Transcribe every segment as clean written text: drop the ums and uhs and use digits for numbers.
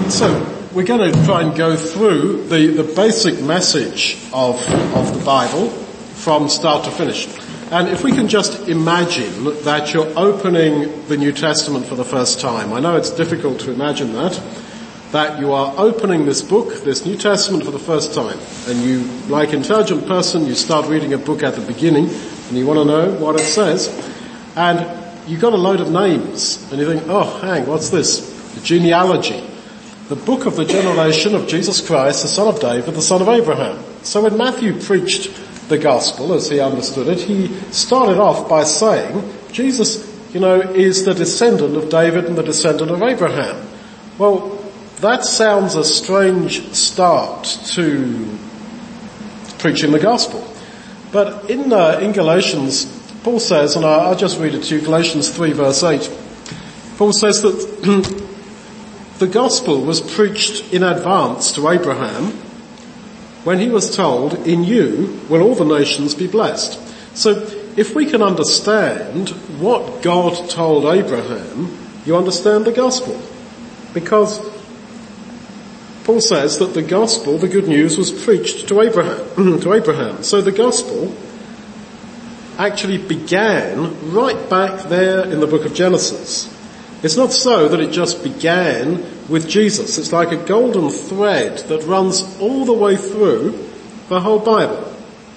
So we're going to try and go through the basic message of the Bible from start to finish. And if we can just imagine that you're opening the New Testament for the first time. I know it's difficult to imagine that you are opening this book, this New Testament, for the first time. And you, like an intelligent person, you start reading a book at the beginning and you want to know what it says. And you've got a load of names and you think, oh, what's this? The genealogy. The book of the generation of Jesus Christ, the son of David, the son of Abraham. So when Matthew preached the gospel, as he understood it, he started off by saying, Jesus, is the descendant of David and the descendant of Abraham. Well, that sounds a strange start to preaching the gospel. But in Galatians, Paul says, and I'll just read it to you, Galatians 3 verse 8, Paul says that the gospel was preached in advance to Abraham when he was told, in you will all the nations be blessed. So if we can understand what God told Abraham, you understand the gospel. Because Paul says that the gospel, the good news, was preached to Abraham. So the gospel actually began right back there in the book of Genesis. It's not so that it just began with Jesus. It's like a golden thread that runs all the way through the whole Bible.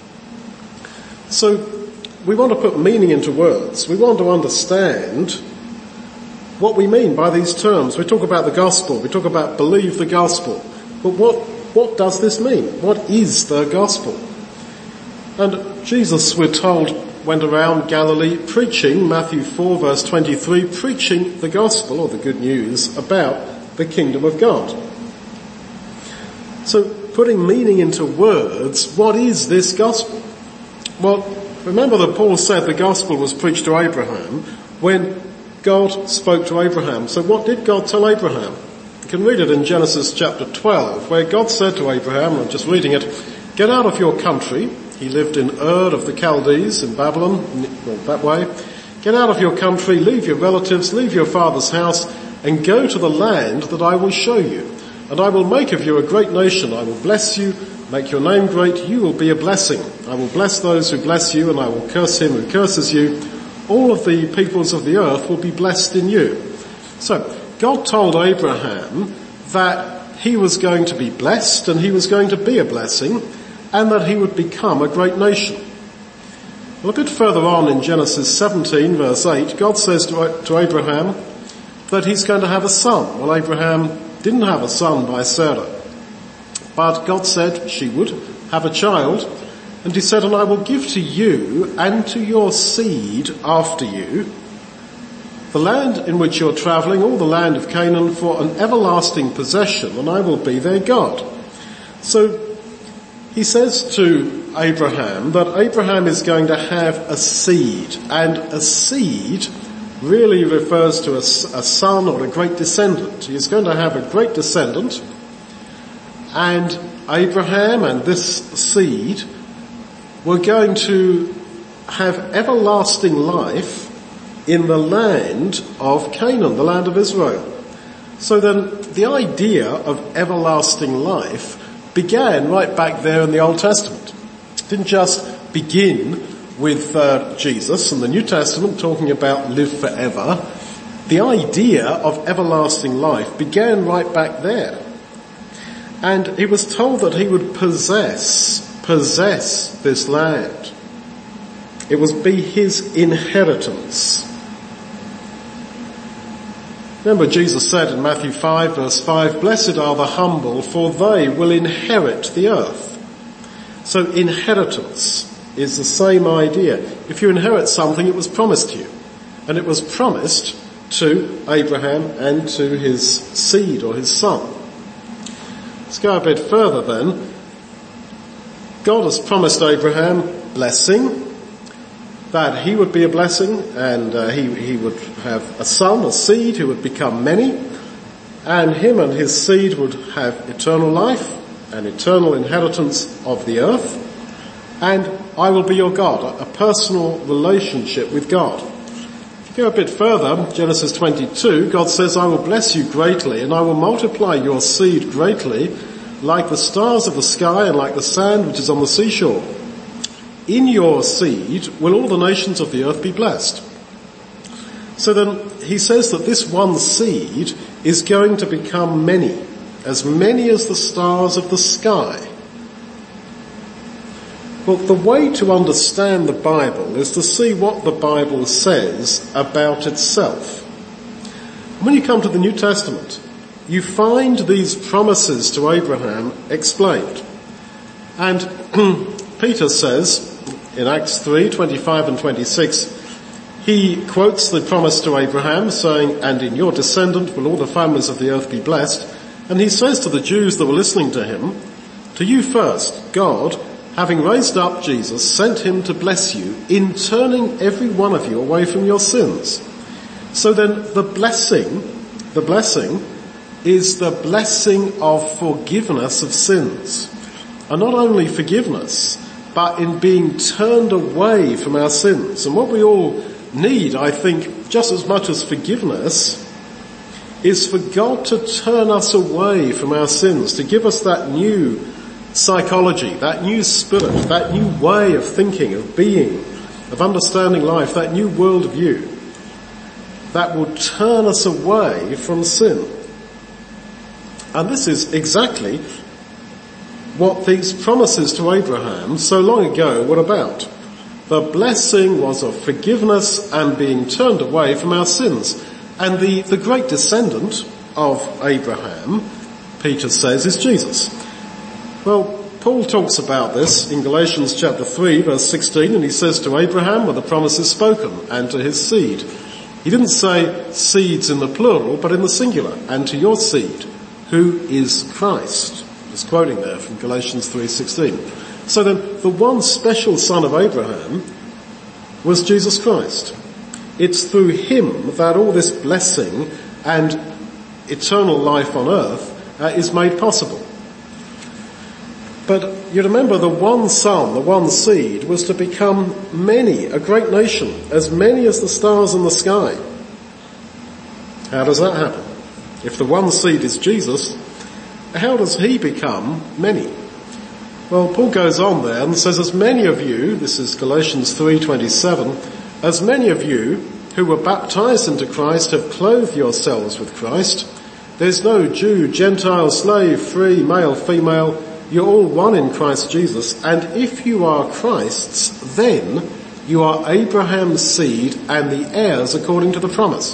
So we want to put meaning into words. We want to understand what we mean by these terms. We talk about the gospel. We talk about believe the gospel. But what does this mean? What is the gospel? And Jesus, we're told, went around Galilee preaching, Matthew 4 verse 23, preaching the gospel or the good news about the kingdom of God. So putting meaning into words, what is this gospel? Well, remember that Paul said the gospel was preached to Abraham when God spoke to Abraham. So what did God tell Abraham? You can read it in Genesis chapter 12, where God said to Abraham, I'm just reading it, get out of your country. He lived in Ur of the Chaldees in Babylon, that way. Get out of your country, leave your relatives, leave your father's house, and go to the land that I will show you. And I will make of you a great nation. I will bless you, make your name great. You will be a blessing. I will bless those who bless you, and I will curse him who curses you. All of the peoples of the earth will be blessed in you. So, God told Abraham that he was going to be blessed, and he was going to be a blessing, and that he would become a great nation. Well, a bit further on in Genesis 17 verse 8, God says to Abraham that he's going to have a son. Well, Abraham didn't have a son by Sarah, but God said she would have a child, and he said, and I will give to you and to your seed after you the land in which you're travelling, all the land of Canaan, for an everlasting possession, and I will be their God. So he says to Abraham that Abraham is going to have a seed, and a seed really refers to a son or a great descendant. He is going to have a great descendant, and Abraham and this seed were going to have everlasting life in the land of Canaan, the land of Israel. So then the idea of everlasting life began right back there in the Old Testament. It didn't just begin with Jesus and the New Testament talking about live forever. The idea of everlasting life began right back there. And he was told that he would possess this land. It would be his inheritance. Remember, Jesus said in Matthew 5 verse 5, blessed are the humble, for they will inherit the earth. So inheritance is the same idea. If you inherit something, it was promised you. And it was promised to Abraham and to his seed or his son. Let's go a bit further then. God has promised Abraham blessing, that he would be a blessing, and he would have a son, a seed, who would become many, and him and his seed would have eternal life and eternal inheritance of the earth, and I will be your God, a personal relationship with God. If you Go a bit further, Genesis 22, God says, I will bless you greatly, and I will multiply your seed greatly, like the stars of the sky and like the sand which is on the seashore. In your seed will all the nations of the earth be blessed. So then he says that this one seed is going to become many as the stars of the sky. Well, the way to understand the Bible is to see what the Bible says about itself. When you come to the New Testament, you find these promises to Abraham explained. And Peter says in Acts 3:25 and 26, he quotes the promise to Abraham saying, and in your descendant will all the families of the earth be blessed. And he says to the Jews that were listening to him, to you first, God, having raised up Jesus, sent him to bless you in turning every one of you away from your sins. So then the blessing is the blessing of forgiveness of sins. And not only forgiveness, but in being turned away from our sins. And what we all need, I think, just as much as forgiveness, is for God to turn us away from our sins, to give us that new psychology, that new spirit, that new way of thinking, of being, of understanding life, that new worldview that will turn us away from sin. And this is exactly what these promises to Abraham so long ago were about. The blessing was of forgiveness and being turned away from our sins. And the great descendant of Abraham, Peter says, is Jesus. Well, Paul talks about this in Galatians chapter 3 verse 16, and he says to Abraham were the promises spoken, and to his seed. He didn't say seeds in the plural, but in the singular, and to your seed, who is Christ. He's quoting there from Galatians 3:16. So then, the one special son of Abraham was Jesus Christ. It's through him that all this blessing and eternal life on earth is made possible. But you remember the one son, the one seed, was to become many, a great nation, as many as the stars in the sky. How does that happen? If the one seed is Jesus, how does he become many? Well, Paul goes on there and says, as many of you, this is Galatians 3:27, as many of you who were baptized into Christ have clothed yourselves with Christ. There's no Jew, Gentile, slave, free, male, female. You're all one in Christ Jesus. And if you are Christ's, then you are Abraham's seed and the heirs according to the promise.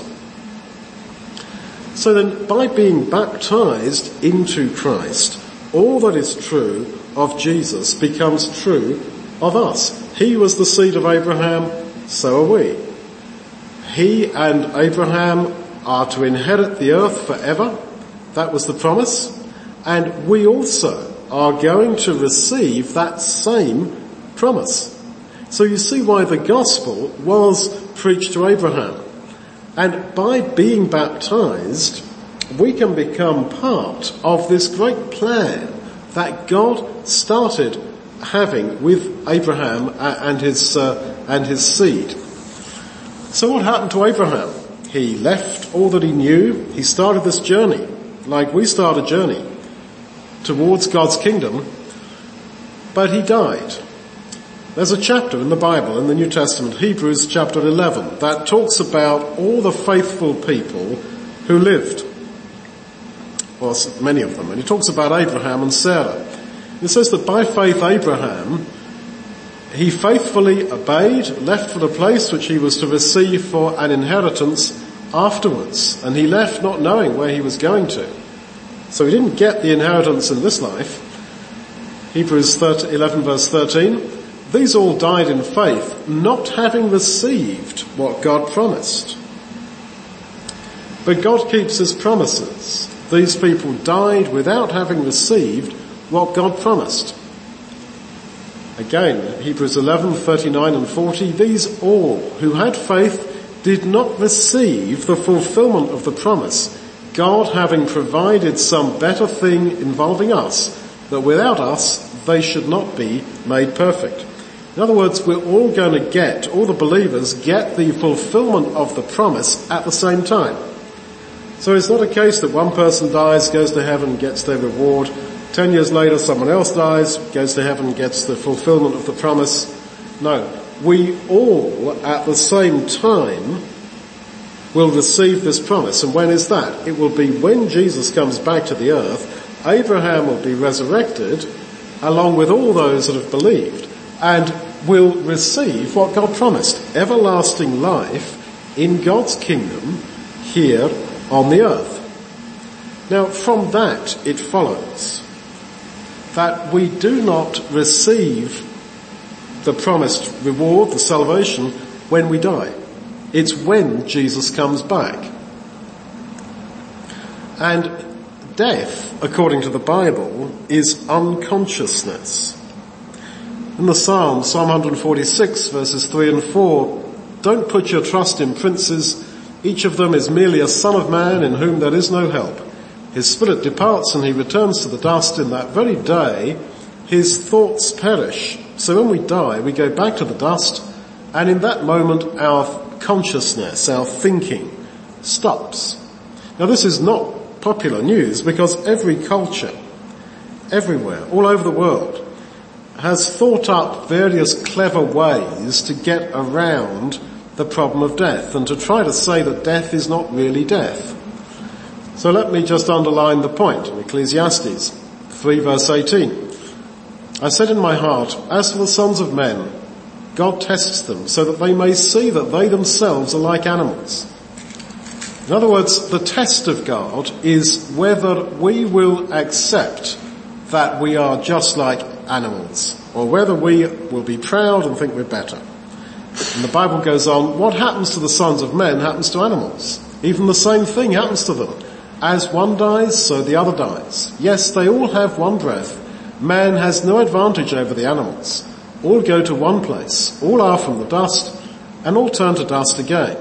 So then, by being baptized into Christ, all that is true of Jesus becomes true of us. He was the seed of Abraham, so are we. He and Abraham are to inherit the earth forever. That was the promise. And we also are going to receive that same promise. So you see why the gospel was preached to Abraham. And by being baptized, we can become part of this great plan that God started having with Abraham and his seed. So what happened to Abraham? He left all that he knew. He started this journey, like we start a journey towards God's kingdom, but he died. There's a chapter in the Bible, in the New Testament, Hebrews chapter 11, that talks about all the faithful people who lived, or many of them, and it talks about Abraham and Sarah. It says that by faith Abraham, he faithfully obeyed, left for the place which he was to receive for an inheritance afterwards, and he left not knowing where he was going to. So he didn't get the inheritance in this life. Hebrews 11 verse 13, these all died in faith, not having received what God promised. But God keeps his promises. These people died without having received what God promised. Again, Hebrews 11:39 and 40, these all who had faith did not receive the fulfillment of the promise, God having provided some better thing involving us, that without us they should not be made perfect. In other words, we're all going to get, all the believers get the fulfillment of the promise at the same time. So it's not a case that one person dies, goes to heaven, gets their reward. 10 years later, someone else dies, goes to heaven, gets the fulfillment of the promise. No, we all at the same time will receive this promise. And when is that? It will be when Jesus comes back to the earth. Abraham will be resurrected along with all those that have believed and will receive what God promised, everlasting life in God's kingdom here on the earth. Now from that it follows that we do not receive the promised reward, the salvation, when we die. It's when Jesus comes back. And death, according to the Bible, is unconsciousness. In the Psalm 146 verses 3 and 4, don't put your trust in princes. Each of them is merely a son of man in whom there is no help. His spirit departs and he returns to the dust. In that very day, his thoughts perish. So when we die, we go back to the dust, and in that moment our consciousness, our thinking stops. Now this is not popular news because every culture, everywhere, all over the world, has thought up various clever ways to get around the problem of death and to try to say that death is not really death. So let me just underline the point in Ecclesiastes 3 verse 18. I said in my heart, as for the sons of men, God tests them so that they may see that they themselves are like animals. In other words, the test of God is whether we will accept that we are just like animals, or whether we will be proud and think we're better. And the Bible goes on, what happens to the sons of men happens to animals. Even the same thing happens to them. As one dies, so the other dies. Yes, they all have one breath. Man has no advantage over the animals. All go to one place. All are from the dust, and all turn to dust again.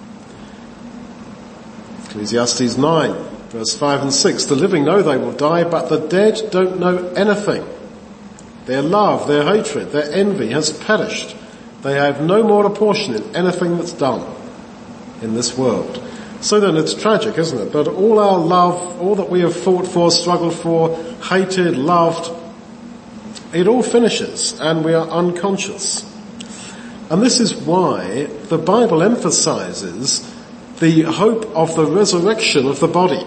Ecclesiastes 9, verse 5 and 6. The living know they will die, but the dead don't know anything. Their love, their hatred, their envy has perished. They have no more a portion in anything that's done in this world. So then it's tragic, isn't it? But all our love, all that we have fought for, struggled for, hated, loved, it all finishes and we are unconscious. And this is why the Bible emphasizes the hope of the resurrection of the body.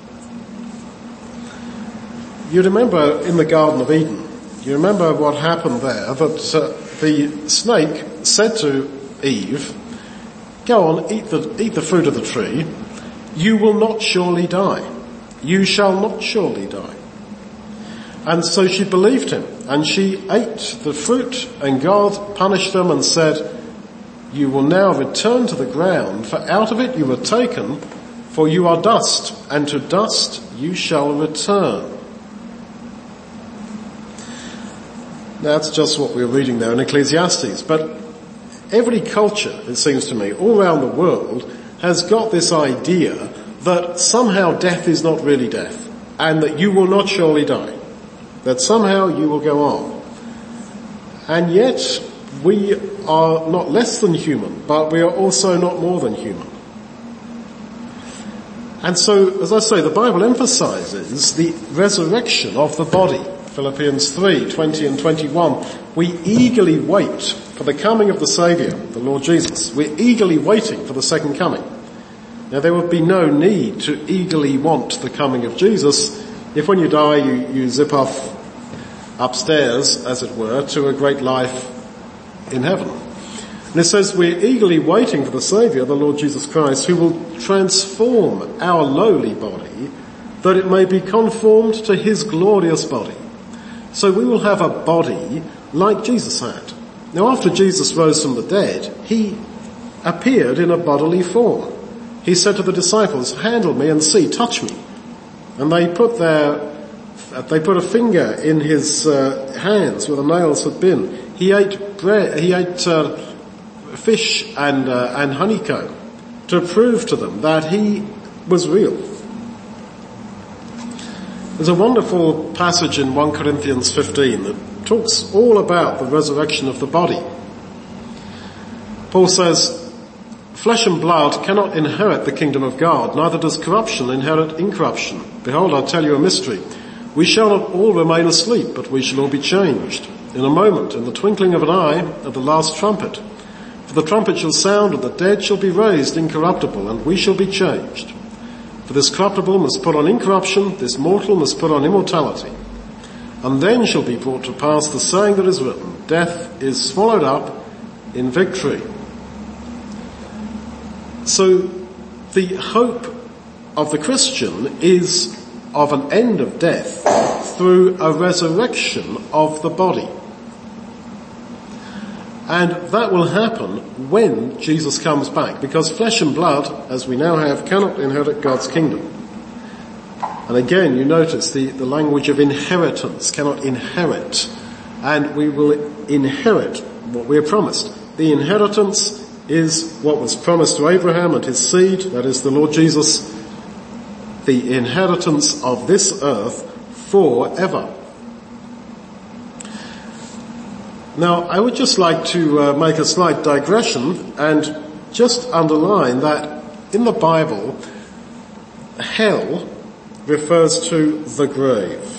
You remember in the Garden of Eden, you remember what happened there, that the snake said to Eve, go on, eat the fruit of the tree, you will not surely die. You shall not surely die. And so she believed him, and she ate the fruit, and God punished them and said, you will now return to the ground, for out of it you were taken, for you are dust, and to dust you shall return. That's just what we're reading there in Ecclesiastes. But every culture, it seems to me, all around the world, has got this idea that somehow death is not really death, and that you will not surely die, that somehow you will go on. And yet, we are not less than human, but we are also not more than human. And so, as I say, the Bible emphasizes the resurrection of the body. Philippians 3, 20 and 21. We eagerly wait for the coming of the Saviour, the Lord Jesus. We're eagerly waiting for the second coming. Now there would be no need to eagerly want the coming of Jesus if when you die you zip off upstairs, as it were, to a great life in heaven. And it says we're eagerly waiting for the Saviour, the Lord Jesus Christ, who will transform our lowly body that it may be conformed to his glorious body. So we will have a body like Jesus had. Now after Jesus rose from the dead, he appeared in a bodily form. He said to the disciples, handle me and see, touch me. And they put a finger in his hands where the nails had been. He ate bread, he ate fish and honeycomb to prove to them that he was real. There's a wonderful passage in 1 Corinthians 15 that talks all about the resurrection of the body. Paul says, flesh and blood cannot inherit the kingdom of God, neither does corruption inherit incorruption. Behold, I tell you a mystery. We shall not all remain asleep, but we shall all be changed. In a moment, in the twinkling of an eye, at the last trumpet. For the trumpet shall sound, and the dead shall be raised incorruptible, and we shall be changed. For this corruptible must put on incorruption, this mortal must put on immortality. And then shall be brought to pass the saying that is written, death is swallowed up in victory. So the hope of the Christian is of an end of death through a resurrection of the body. And that will happen when Jesus comes back, because flesh and blood, as we now have, cannot inherit God's kingdom. And again, you notice the language of inheritance, cannot inherit, and we will inherit what we are promised. The inheritance is what was promised to Abraham and his seed, that is the Lord Jesus, the inheritance of this earth forever. Now, I would just like to make a slight digression and just underline that in the Bible, hell refers to the grave.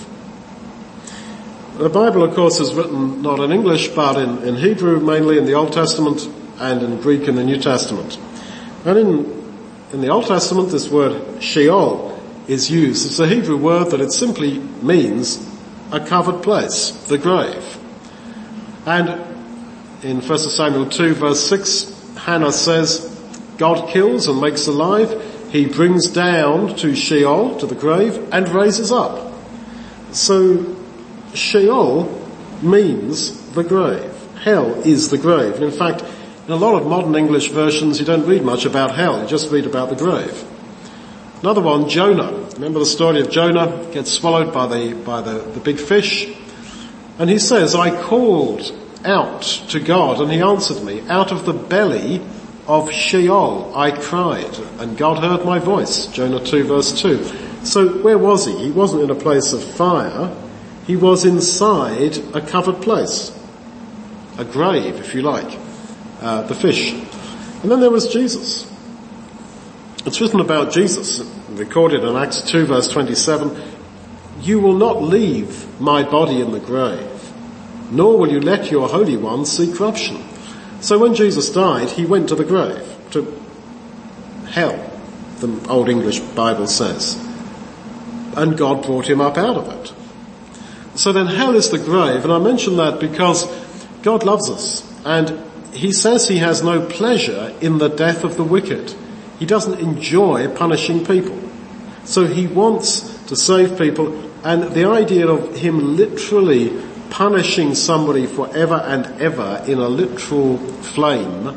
The Bible, of course, is written not in English, but in Hebrew, mainly in the Old Testament, and in Greek in the New Testament. And in the Old Testament, this word Sheol is used. It's a Hebrew word that it simply means a covered place, the grave. And in 1 Samuel 2 verse 6, Hannah says, God kills and makes alive. He brings down to Sheol, to the grave, and raises up. So Sheol means the grave. Hell is the grave. And in fact, in a lot of modern English versions, you don't read much about hell. You just read about the grave. Another one, Jonah. Remember the story of Jonah? Gets swallowed by the big fish. And he says, I called out to God and he answered me. Out of the belly of Sheol I cried and God heard my voice. Jonah 2 verse 2. So where was he? He wasn't in a place of fire. He was inside a covered place. A grave, if you like. The fish. And then there was Jesus. It's written about Jesus, recorded in Acts 2 verse 27, you will not leave my body in the grave, nor will you let your Holy One see corruption. So when Jesus died, he went to the grave, to hell, the Old English Bible says. And God brought him up out of it. So then hell is the grave, and I mention that because God loves us, and he says he has no pleasure in the death of the wicked. He doesn't enjoy punishing people. So he wants to save people, and the idea of him literally punishing somebody forever and ever in a literal flame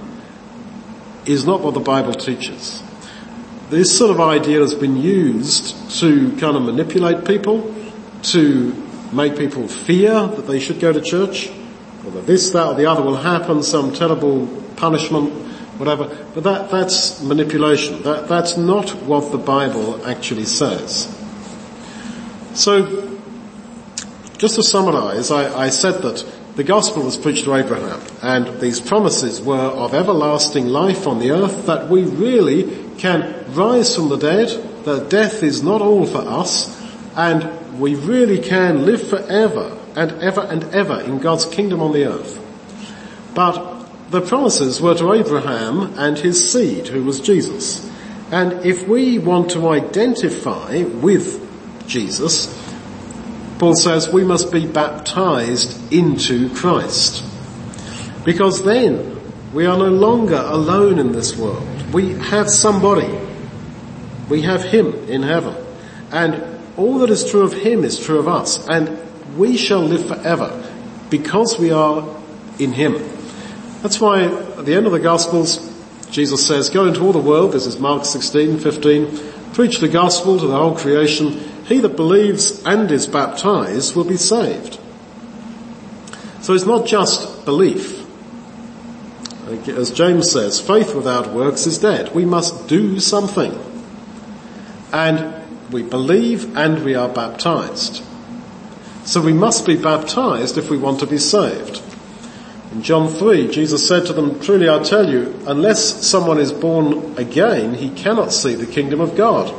is not what the Bible teaches. This sort of idea has been used to kind of manipulate people, to make people fear that they should go to church, or that this, that or the other will happen, some terrible punishment, whatever. But that's manipulation. That's not what the Bible actually says. So, just to summarize, I said that the gospel was preached to Abraham, and these promises were of everlasting life on the earth, that we really can rise from the dead, that death is not all for us, and we really can live forever and ever in God's kingdom on the earth. But the promises were to Abraham and his seed, who was Jesus. And if we want to identify with Jesus, Paul says we must be baptized into Christ. Because then we are no longer alone in this world. We have somebody. We have him in heaven. And all that is true of him is true of us. And we shall live forever because we are in him. That's why at the end of the Gospels, Jesus says, go into all the world, this is Mark 16:15, preach the gospel to the whole creation. He that believes and is baptized will be saved. So it's not just belief. As James says, faith without works is dead. We must do something. And we believe and we are baptized. So we must be baptized if we want to be saved. In John 3, Jesus said to them, "Truly I tell you, unless someone is born again, he cannot see the kingdom of God.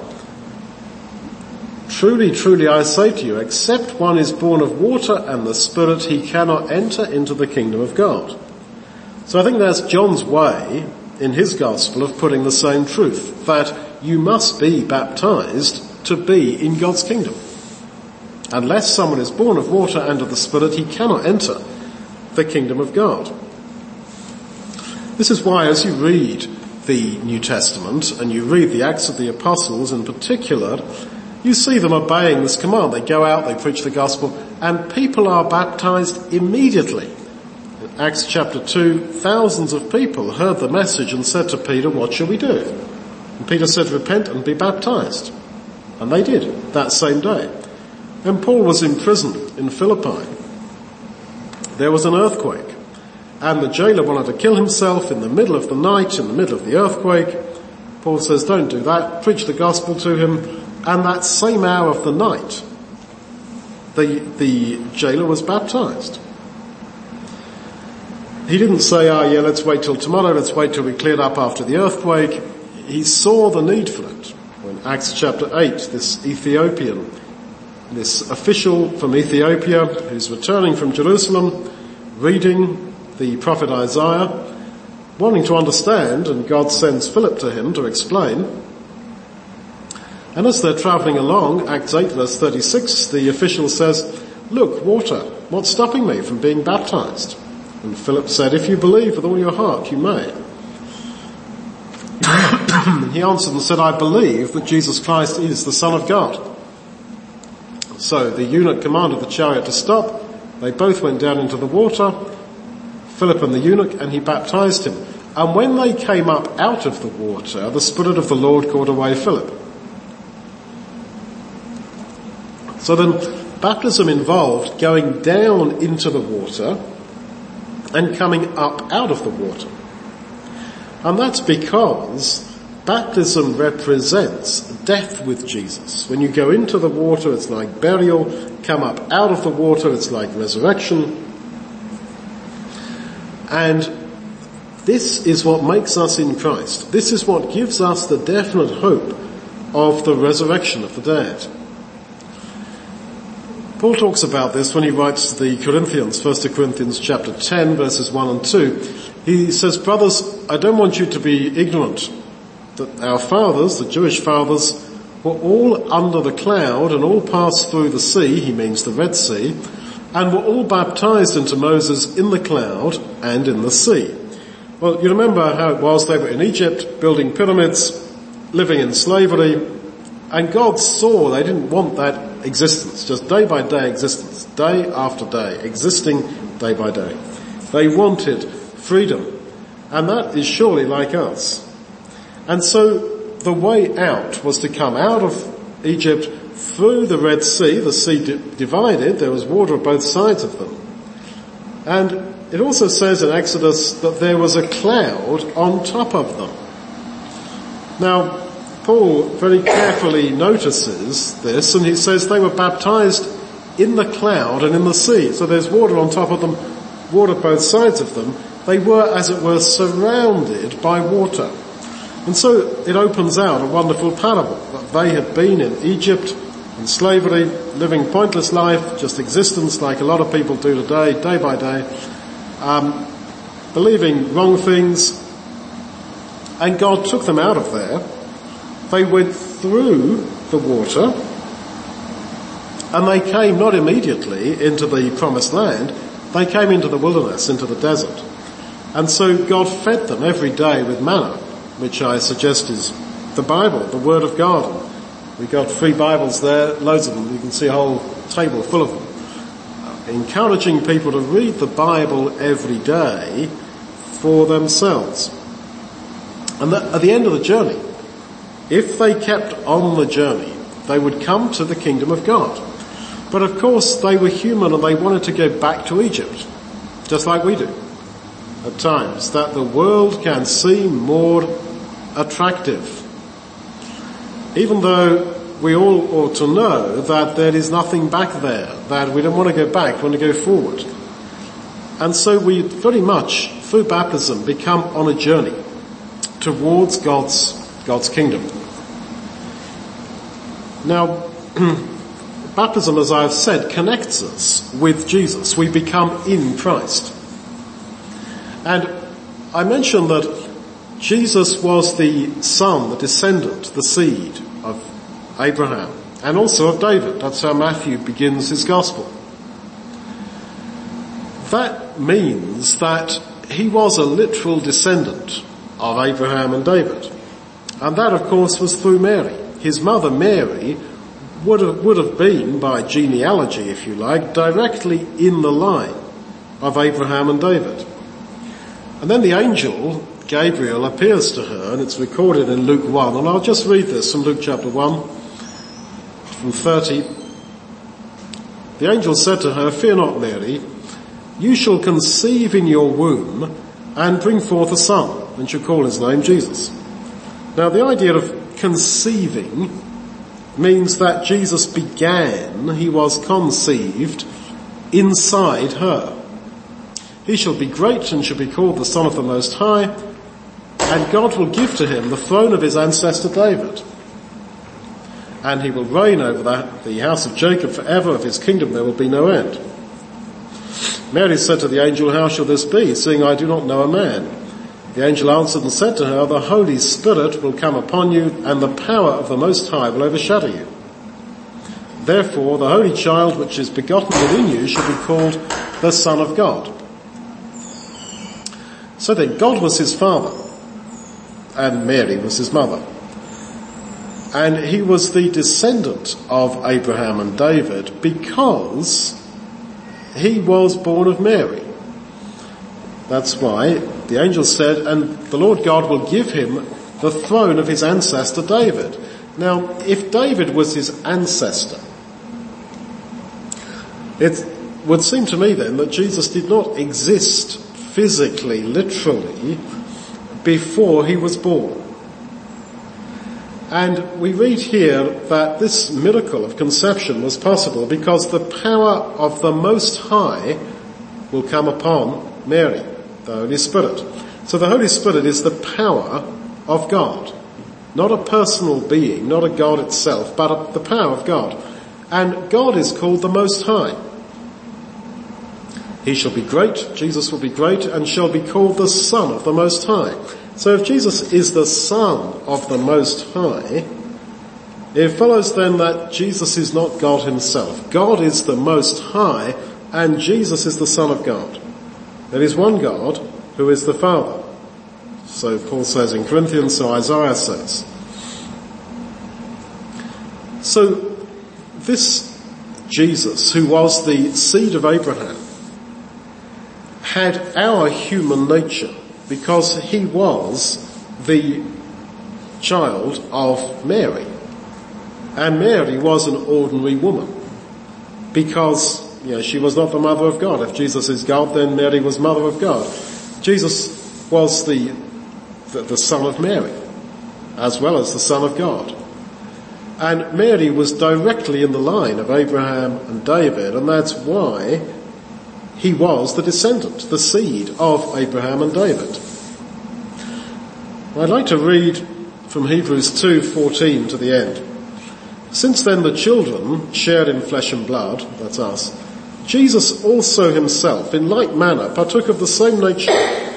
Truly, truly I say to you, except one is born of water and the Spirit, he cannot enter into the kingdom of God." So I think that's John's way in his gospel of putting the same truth, that you must be baptized to be in God's kingdom. Unless someone is born of water and of the Spirit, he cannot enter the kingdom of God. This is why as you read the New Testament and you read the Acts of the Apostles in particular, you see them obeying this command. They go out, they preach the gospel, and people are baptized immediately. In Acts chapter 2, thousands of people heard the message and said to Peter, "What shall we do?" And Peter said, "Repent and be baptized." And they did that same day. When Paul was in prison in Philippi, there was an earthquake, and the jailer wanted to kill himself in the middle of the night, in the middle of the earthquake. Paul says, "Don't do that," preach the gospel to him, and that same hour of the night, the jailer was baptized. He didn't say, let's wait till tomorrow, let's wait till we cleared up after the earthquake. He saw the need for it. In Acts chapter 8, this official from Ethiopia who's returning from Jerusalem, reading the prophet Isaiah, wanting to understand, and God sends Philip to him to explain. And as they're travelling along, Acts 8 verse 36, the official says, "Look, water, what's stopping me from being baptized?" And Philip said, "If you believe with all your heart, you may." He answered and said, "I believe that Jesus Christ is the Son of God." So the eunuch commanded the chariot to stop. They both went down into the water, Philip and the eunuch, and he baptized him. And when they came up out of the water, the Spirit of the Lord called away Philip. So then baptism involved going down into the water and coming up out of the water. And that's because baptism represents death with Jesus. When you go into the water, it's like burial. Come up out of the water, it's like resurrection. And this is what makes us in Christ. This is what gives us the definite hope of the resurrection of the dead. Paul talks about this when he writes to the Corinthians, 1 Corinthians chapter 10 verses 1 and 2. He says, "Brothers, I don't want you to be ignorant that our fathers, the Jewish fathers, were all under the cloud and all passed through the sea," he means the Red Sea, "and were all baptized into Moses in the cloud and in the sea." Well, you remember how it was. They were in Egypt, building pyramids, living in slavery, and God saw they didn't want that existence, just day by day existence, day after day, existing day by day. They wanted freedom, and that is surely like us. And so the way out was to come out of Egypt through the Red Sea. The sea divided, there was water on both sides of them. And it also says in Exodus that there was a cloud on top of them. Now, Paul very carefully notices this, and he says they were baptized in the cloud and in the sea. So there's water on top of them, water both sides of them. They were, as it were, surrounded by water. And so it opens out a wonderful parable that they had been in Egypt, in slavery, living pointless life, just existence like a lot of people do today, day by day, believing wrong things, and God took them out of there. They went through the water, and they came not immediately into the promised land, they came into the wilderness, into the desert. And so God fed them every day with manna, which I suggest is the Bible, the Word of God. We got free Bibles there, loads of them. You can see a whole table full of them. Encouraging people to read the Bible every day for themselves. And at the end of the journey, if they kept on the journey, they would come to the kingdom of God. But of course they were human and they wanted to go back to Egypt, just like we do at times, that the world can seem more attractive. Even though we all ought to know that there is nothing back there, that we don't want to go back, we want to go forward. And so we very much, through baptism, become on a journey towards God's kingdom. Now, baptism, as I've said, connects us with Jesus. We become in Christ. And I mentioned that Jesus was the son, the descendant, the seed of Abraham and also of David. That's how Matthew begins his gospel. That means that he was a literal descendant of Abraham and David. And that, of course, was through Mary. His mother Mary would have been, by genealogy if you like, directly in the line of Abraham and David. And then the angel Gabriel appears to her, and it's recorded in Luke 1, and I'll just read this from Luke chapter 1, from 30. The angel said to her, "Fear not, Mary, you shall conceive in your womb and bring forth a son, and shall call his name Jesus." Now the idea of conceiving means that Jesus began, he was conceived inside her. He shall be great and shall be called the Son of the Most High, and God will give to him the throne of his ancestor David. And he will reign over the house of Jacob forever. Of his kingdom there will be no end. Mary said to the angel, "How shall this be, seeing I do not know a man?" The angel answered and said to her, "The Holy Spirit will come upon you, and the power of the Most High will overshadow you. Therefore the Holy Child which is begotten within you shall be called the Son of God." So then God was his father, and Mary was his mother. And he was the descendant of Abraham and David because he was born of Mary. That's why the angel said, "And the Lord God will give him the throne of his ancestor David." Now, if David was his ancestor, it would seem to me then that Jesus did not exist physically, literally, before he was born. And we read here that this miracle of conception was possible because the power of the Most High will come upon Mary, the Holy Spirit. So the Holy Spirit is the power of God. Not a personal being, not a God itself, but the power of God. And God is called the Most High. He shall be great, Jesus will be great, and shall be called the Son of the Most High. So if Jesus is the Son of the Most High, it follows then that Jesus is not God himself. God is the Most High, and Jesus is the Son of God. There is one God who is the Father. So Paul says in Corinthians, so Isaiah says. So this Jesus, who was the seed of Abraham, had our human nature because he was the child of Mary. And Mary was an ordinary woman because, she was not the mother of God. If Jesus is God, then Mary was mother of God. Jesus was the son of Mary as well as the Son of God. And Mary was directly in the line of Abraham and David, and that's why he was the descendant, the seed of Abraham and David. I'd like to read from Hebrews 2:14 to the end. Since then the children shared in flesh and blood, that's us, Jesus also himself in like manner partook of the same nature,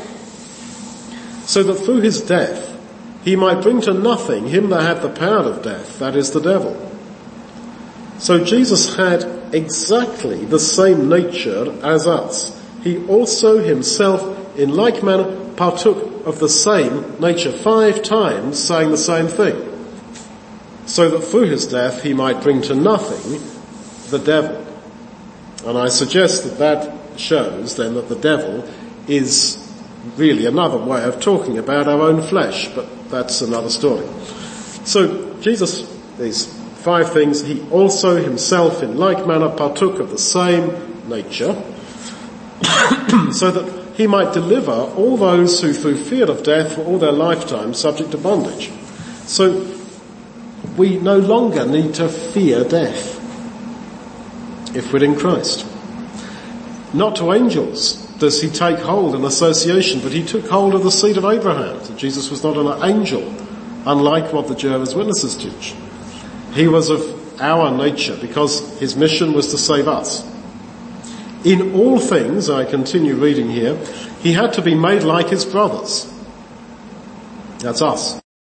so that through his death he might bring to nothing him that had the power of death, that is the devil. So Jesus had exactly the same nature as us. He also himself in like manner partook of the same nature, 5 times saying the same thing, so that through his death he might bring to nothing the devil. And I suggest that shows then that the devil is really another way of talking about our own flesh, but that's another story. So Jesus, these 5 things, he also himself in like manner partook of the same nature, so that he might deliver all those who through fear of death were all their lifetime subject to bondage. So we no longer need to fear death if we're in Christ. Not to angels does he take hold in association, but he took hold of the seed of Abraham. So Jesus was not an angel, unlike what the Jehovah's Witnesses teach. He was of our nature because his mission was to save us. In all things, I continue reading here, he had to be made like his brothers. That's us.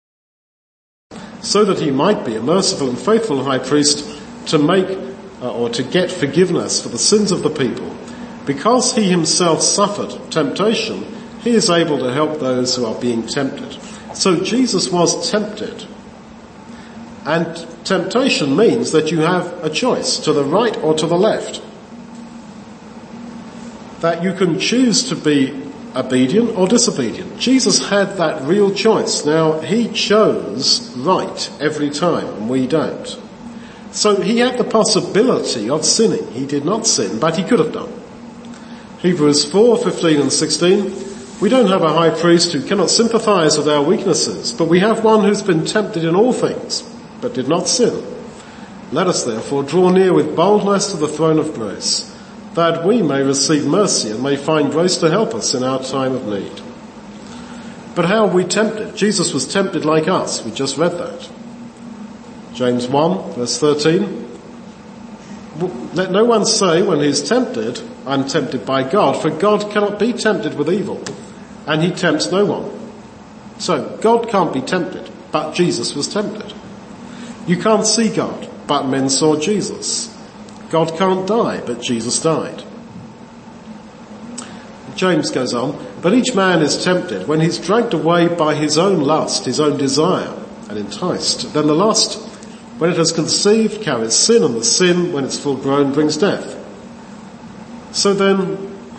So that he might be a merciful and faithful high priest to make or to get forgiveness for the sins of the people. Because he himself suffered temptation, he is able to help those who are being tempted. So Jesus was tempted. And temptation means that you have a choice, to the right or to the left. That you can choose to be obedient or disobedient. Jesus had that real choice. Now, he chose right every time, and we don't. So he had the possibility of sinning. He did not sin, but he could have done. Hebrews 4:15 and 16, we don't have a high priest who cannot sympathize with our weaknesses, but we have one who's been tempted in all things, but did not sin. Let us therefore draw near with boldness to the throne of grace, that we may receive mercy and may find grace to help us in our time of need. But how are we tempted? Jesus was tempted like us. We just read that. James 1 verse 13. Let no one say when he's tempted, I'm tempted by God, for God cannot be tempted with evil, and he tempts no one. So God can't be tempted, but Jesus was tempted. You can't see God, but men saw Jesus. God can't die, but Jesus died. James goes on, but each man is tempted when he's dragged away by his own lust, his own desire, and enticed. Then the lust, when it has conceived, carries sin, and the sin, when it's full grown, brings death. So then,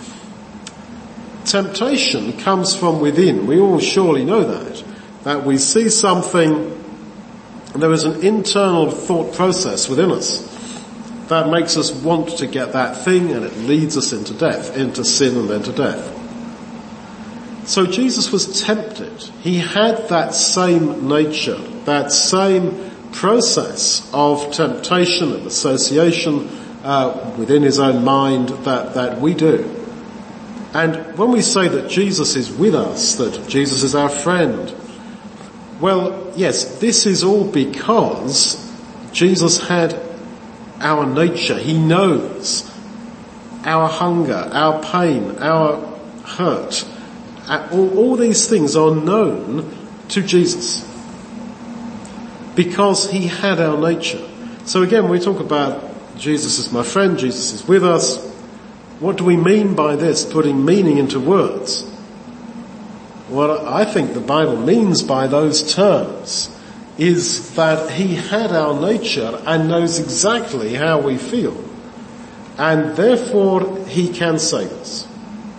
temptation comes from within. We all surely know that we see something, and there is an internal thought process within us that makes us want to get that thing, and it leads us into death, into sin and then to death. So Jesus was tempted. He had that same nature, that same process of temptation and association within his own mind that we do. And when we say that Jesus is with us, that Jesus is our friend, well, yes, this is all because Jesus had our nature. He knows our hunger, our pain, our hurt. All these things are known to Jesus because he had our nature. So again, we talk about Jesus is my friend, Jesus is with us. What do we mean by this, putting meaning into words? What I think the Bible means by those terms is that he had our nature and knows exactly how we feel. And therefore he can save us.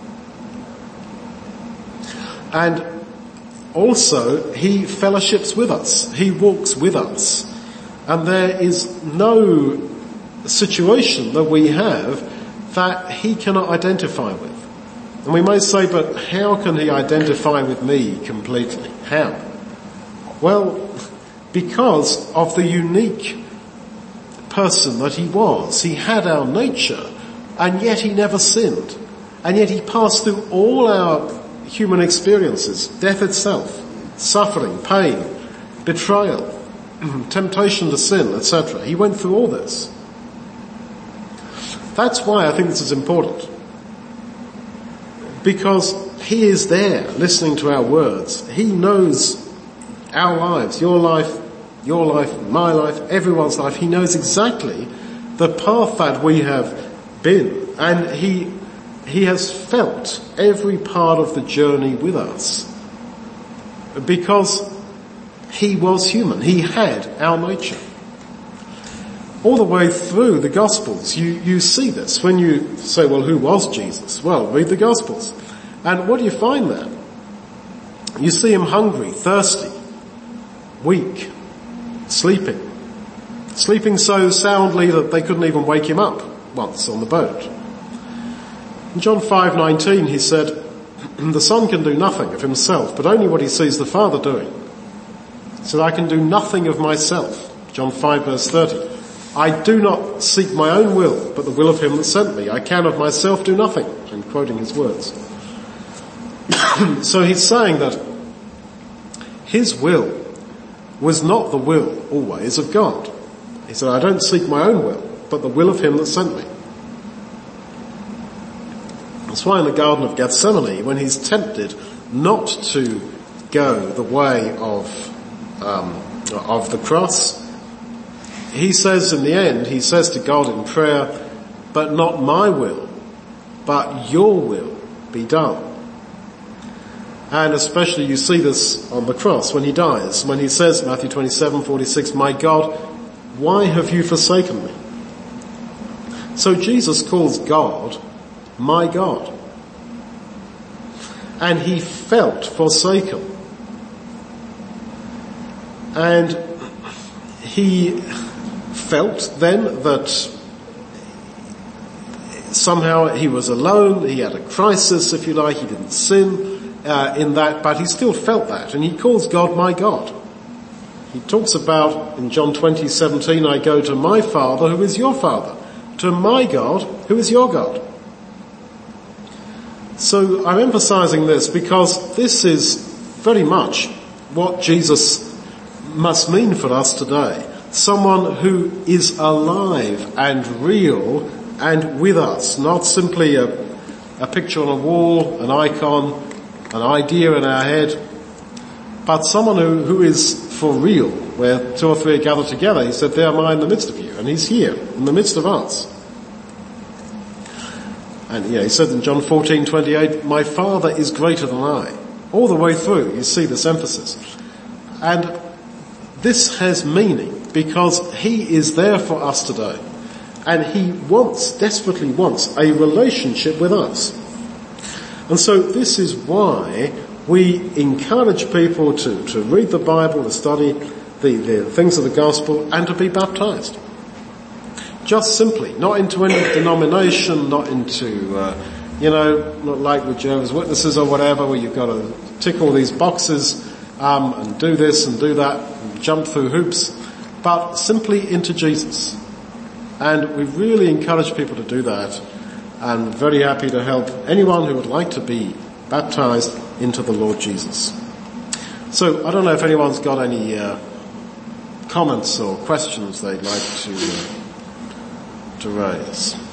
And also he fellowships with us. He walks with us. And there is no situation that we have that he cannot identify with. And we may say, but how can he identify with me completely? How? Well, because of the unique person that he was. He had our nature, and yet he never sinned. And yet he passed through all our human experiences, death itself, suffering, pain, betrayal, temptation to sin, etc. He went through all this. That's why I think this is important. Because he is there listening to our words. He knows our lives, your life, my life, everyone's life. He knows exactly the path that we have been. And he has felt every part of the journey with us. Because he was human. He had our nature. All the way through the Gospels, you see this. When you say, well, who was Jesus? Well, read the Gospels. And what do you find there? You see him hungry, thirsty, weak, sleeping. Sleeping so soundly that they couldn't even wake him up once on the boat. In John 5:19 he said, the Son can do nothing of himself, but only what he sees the Father doing. He said, I can do nothing of myself. John 5 verse 30. I do not seek my own will, but the will of him that sent me. I can of myself do nothing. I'm quoting his words. So he's saying that his will was not the will always of God. He said, I don't seek my own will, but the will of him that sent me. That's why in the Garden of Gethsemane, when he's tempted not to go the way of the cross, he says in the end, he says to God in prayer, but not my will, but your will be done. And especially you see this on the cross when he dies, when he says, Matthew 27:46, my God, why have you forsaken me? So Jesus calls God, my God. And he felt forsaken. And he felt then that somehow he was alone, he had a crisis, if you like, he didn't sin in that, but he still felt that, and he calls God my God. He talks about, in John 20:17, I go to my Father who is your Father, to my God who is your God. So I'm emphasizing this because this is very much what Jesus must mean for us today. Someone who is alive and real and with us, not simply a picture on a wall, an icon, an idea in our head, but someone who is for real, where two or three are gathered together. He said, there am I in the midst of you, and he's here in the midst of us. And he said in John 14:28, my Father is greater than I. All the way through you see this emphasis. And this has meaning because he is there for us today. And he desperately wants a relationship with us. And so this is why we encourage people to read the Bible, to study the things of the gospel, and to be baptized. Just simply, not into any denomination, not into, not like with Jehovah's Witnesses or whatever, where you've got to tick all these boxes, and do this and do that, and jump through hoops, but simply into Jesus. And we really encourage people to do that, and very happy to help anyone who would like to be baptized into the Lord Jesus. So I don't know if anyone's got any comments or questions they'd like to raise.